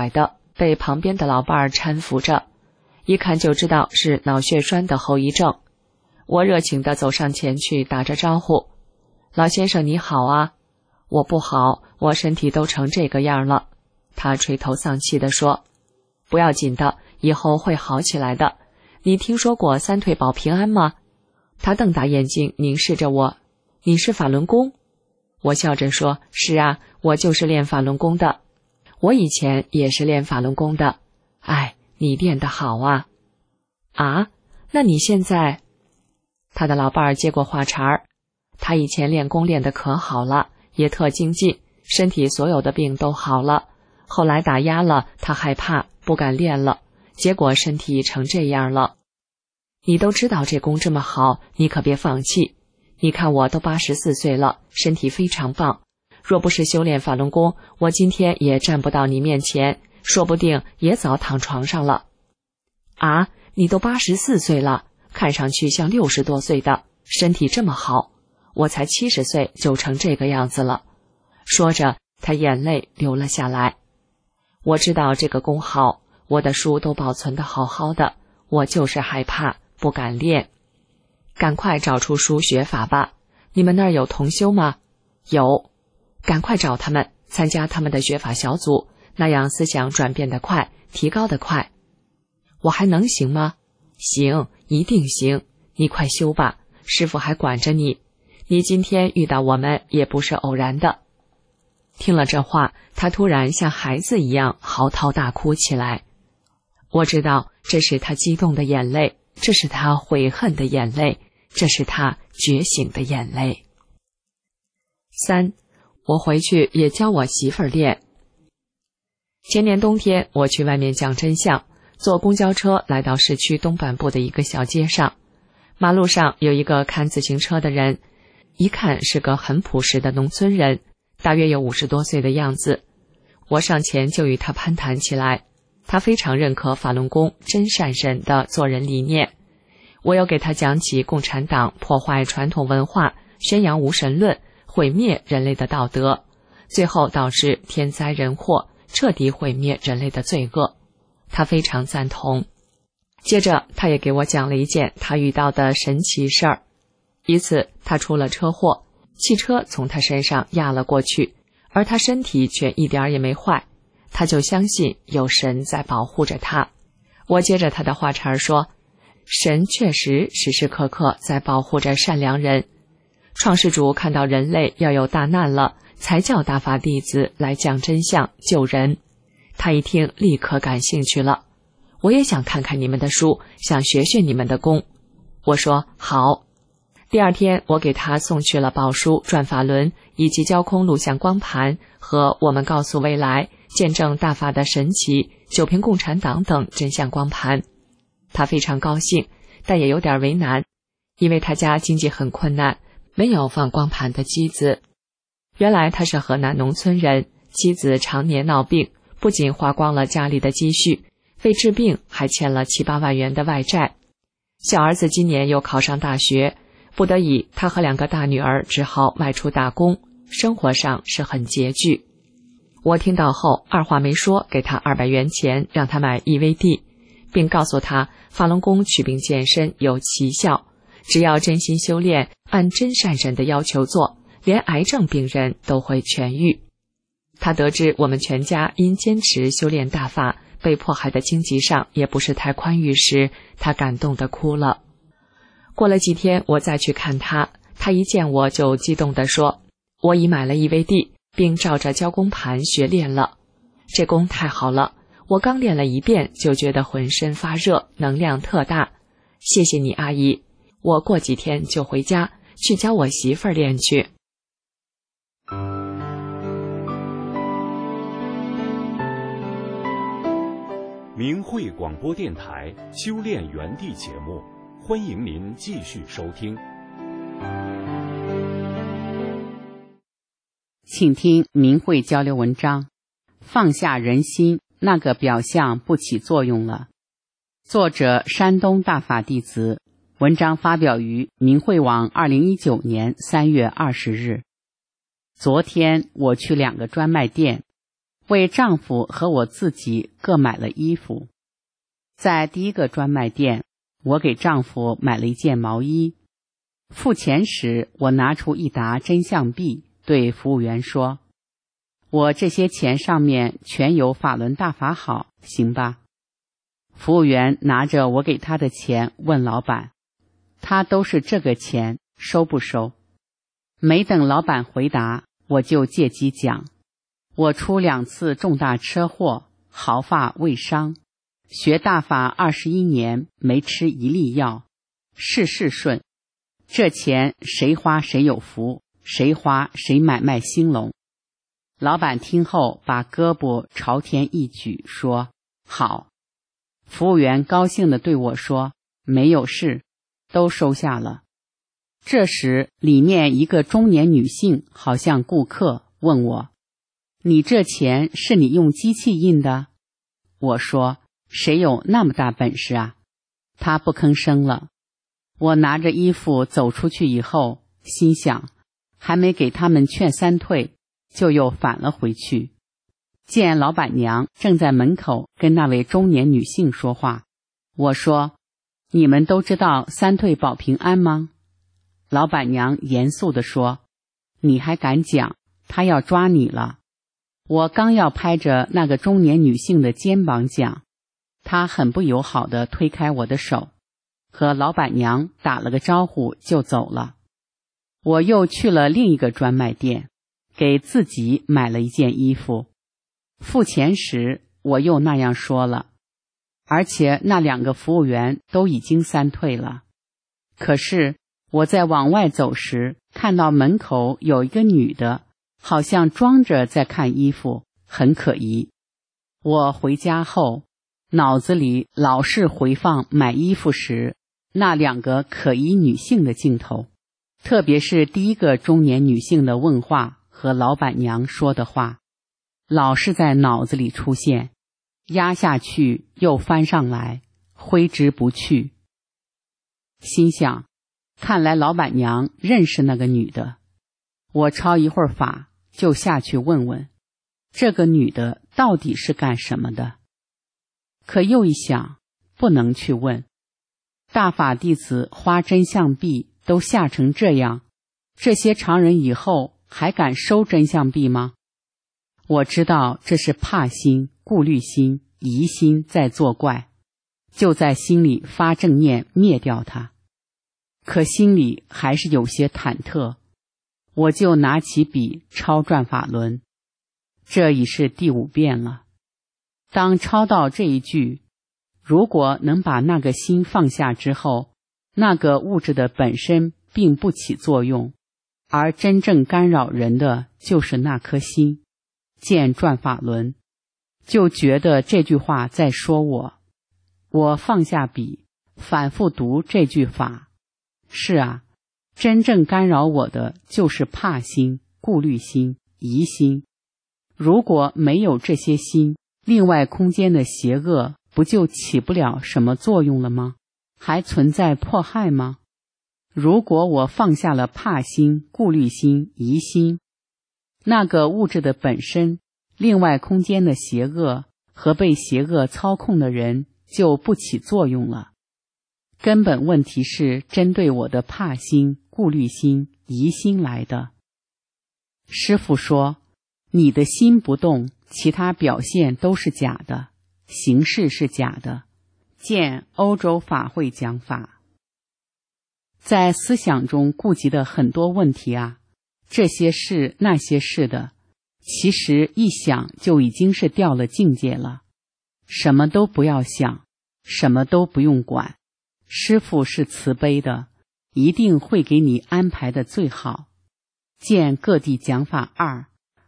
被旁边的老伴儿搀扶着，一看就知道是脑血栓的后遗症。我热情地走上前去打着招呼：“老先生你好啊。”“我不好，我身体都成这个样了。”他垂头丧气地说。“不要紧的，以后会好起来的。你听说过三退保平安吗？”他瞪大眼睛凝视着我。“你是法轮功？”我笑着说：“是啊，我就是练法轮功的。我以前也是练法轮功的。哎，你练得好啊。”“啊，那你现在？”他的老伴儿接过话茬儿：“他以前练功练得可好了，也特精进，身体所有的病都好了。后来打压了，他害怕，不敢练了，结果身体成这样了。你都知道这功这么好，你可别放弃。你看我都84岁了，身体非常棒。若不是修炼法轮功，我今天也站不到你面前，说不定也早躺床上了。”“啊，你都84岁了，看上去像60多岁的，身体这么好。我才70岁就成这个样子了。”说着，他眼泪流了下来。我知道这个功好，我的书都保存得好好的，我就是害怕，不敢练。赶快找出书学法吧。你们那儿有同修吗？有。赶快找他们，参加他们的学法小组，那样思想转变得快，提高得快。我还能行吗？行，一定行。你快修吧，师父还管着你。你今天遇到我们也不是偶然的。听了这话，他突然像孩子一样嚎啕大哭起来。我知道这是他激动的眼泪，这是他悔恨的眼泪，这是他觉醒的眼泪。3. 我回去也教我媳妇儿练。前年冬天，我去外面讲真相，坐公交车来到市区东半部的一个小街上，马路上有一个看自行车的人，一看是个很朴实的农村人，大约有50多岁的样子。我上前就与他攀谈起来，他非常认可法轮功真善忍的做人理念。我又给他讲起共产党破坏传统文化，宣扬无神论，毁灭人类的道德，最后导致天灾人祸，彻底毁灭人类的罪恶。他非常赞同。接着他也给我讲了一件他遇到的神奇事儿。一次他出了车祸，汽车从他身上压了过去，而他身体却一点也没坏，他就相信有神在保护着他。我接着他的话茬说，神确实时时刻刻在保护着善良人。创世主看到人类要有大难了，才叫大法弟子来讲真相救人。他一听立刻感兴趣了，我也想看看你们的书，想学学你们的功。我说好。第二天我给他送去了宝书、转法轮以及交空录像光盘和我们告诉未来、见证大法的神奇、九平共产党等真相光盘。他非常高兴，但也有点为难，因为他家经济很困难，没有放光盘的机子。原来他是河南农村人，妻子常年闹病，不仅花光了家里的积蓄，为治病还欠了7、8万元的外债。小儿子今年又考上大学，不得已他和2个大女儿只好外出打工，生活上是很拮据。我听到后二话没说，给他200元钱让他买 EVD， 并告诉他法轮功祛病健身有奇效，只要真心修炼，按真善忍的要求做，连癌症病人都会痊愈。他得知我们全家因坚持修炼大法，被迫害的经济上也不是太宽裕时，他感动地哭了。过了几天我再去看他，他一见我就激动地说，我已买了 EVD， 并照着交功盘学练了。这功太好了，我刚练了1遍就觉得浑身发热，能量特大。谢谢你阿姨，我过几天就回家去教我媳妇儿练去。 明慧广播电台修炼园地节目，欢迎您继续收听。 请听明慧交流文章，放下人心，那个表象不起作用了。作者山东大法弟子，文章发表于明慧网2019年3月20日。昨天我去2个专卖店， 为丈夫和我自己各买了衣服。在第一个专卖店，我给丈夫买了一件毛衣。付钱时，我拿出一沓真相币，对服务员说：“我这些钱上面全有法轮大法好，行吧？”服务员拿着我给他的钱问老板：“他都是这个钱，收不收？”没等老板回答，我就借机讲：我出2次重大车祸，毫发未伤，学大法21年，没吃一粒药，事事顺。这钱谁花谁有福，谁花谁买卖兴隆。老板听后把胳膊朝天一举，说：“好。”服务员高兴地对我说：“没有事，都收下了。”这时里面一个中年女性好像顾客，问我：“你这钱是你用机器印的？”我说：“谁有那么大本事啊？”她不吭声了。我拿着衣服走出去以后，心想还没给他们劝3退，就又返了回去。见老板娘正在门口跟那位中年女性说话，我说：“你们都知道3退保平安吗？”老板娘严肃地说：“你还敢讲，他要抓你了。”我刚要拍着那个中年女性的肩膀讲，她很不友好地推开我的手，和老板娘打了个招呼就走了。我又去了另一个专卖店，给自己买了一件衣服。付钱时我又那样说了，而且那2个服务员都已经3退了。可是我在往外走时，看到门口有一个女的，好像装着在看衣服，很可疑。我回家后，脑子里老是回放买衣服时那2个可疑女性的镜头，特别是第一个中年女性的问话和老板娘说的话，老是在脑子里出现，压下去又翻上来，挥之不去。心想，看来老板娘认识那个女的。我抄一会儿法，就下去问问，这个女的到底是干什么的？可又一想，不能去问。大法弟子花真相币都吓成这样，这些常人以后还敢收真相币吗？我知道这是怕心、顾虑心、疑心在作怪，就在心里发正念灭掉它。可心里还是有些忐忑，我就拿起笔抄转法轮，这已是第5遍了。当抄到这一句，如果能把那个心放下之后，那个物质的本身并不起作用，而真正干扰人的就是那颗心，见转法轮，就觉得这句话在说我。我放下笔，反复读这句法。是啊，真正干扰我的就是怕心、顾虑心、疑心。如果没有这些心，另外空间的邪恶不就起不了什么作用了吗？还存在迫害吗？如果我放下了怕心、顾虑心、疑心，那个物质的本身，另外空间的邪恶和被邪恶操控的人就不起作用了。根本问题是针对我的怕心、顾虑心、疑心来的。师父说，你的心不动，其他表现都是假的，形式是假的。见欧洲法会讲法。在思想中顾及的很多问题啊，这些事那些事的，其实一想就已经是掉了境界了。什么都不要想，什么都不用管。师父是慈悲的，一定会给你安排的最好。见各地讲法2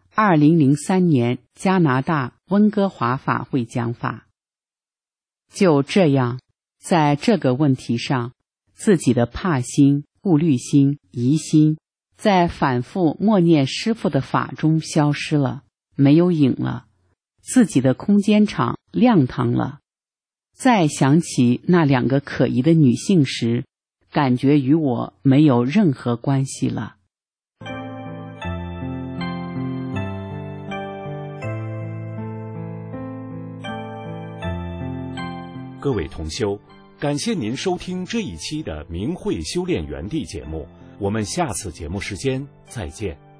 2003年加拿大温哥华法会讲法。就这样，在这个问题上，自己的怕心、顾虑心、疑心，在反复默念师父的法中消失了，没有影了，自己的空间场亮堂了。再想起那2个可疑的女性时，感觉与我没有任何关系了。 各位同修，感谢您收听这一期的明慧修炼园地节目，我们下次节目时间再见。